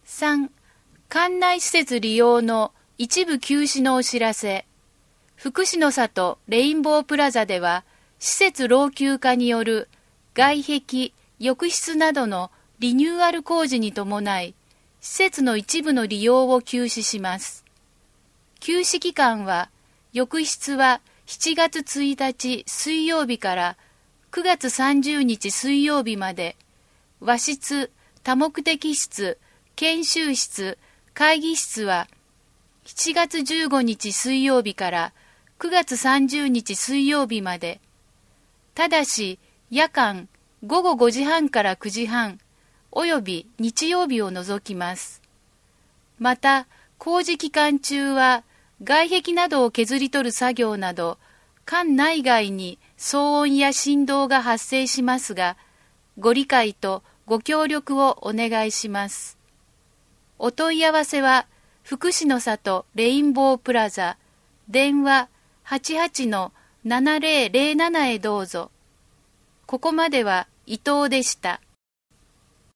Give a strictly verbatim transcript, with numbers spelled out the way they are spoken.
さん、館内施設利用の一部休止のお知らせ。福祉の里レインボープラザでは、施設老朽化による外壁、浴室などのリニューアル工事に伴い、施設の一部の利用を休止します。休止期間は、浴室はしちがつついたち水曜日からくがつさんじゅうにち水曜日まで、和室、多目的室、研修室、会議室はしちがつじゅうごにち水曜日からくがつさんじゅうにち水曜日まで、ただし夜間ごごごじはんからくじはんおよび日曜日を除きます。また工事期間中は外壁などを削り取る作業など館内外に騒音や振動が発生しますが、ご理解とご協力をお願いします。お問い合わせは福祉の里レインボープラザ電話 はちはちのななぜろぜろなな へどうぞ。ここまでは伊藤でした。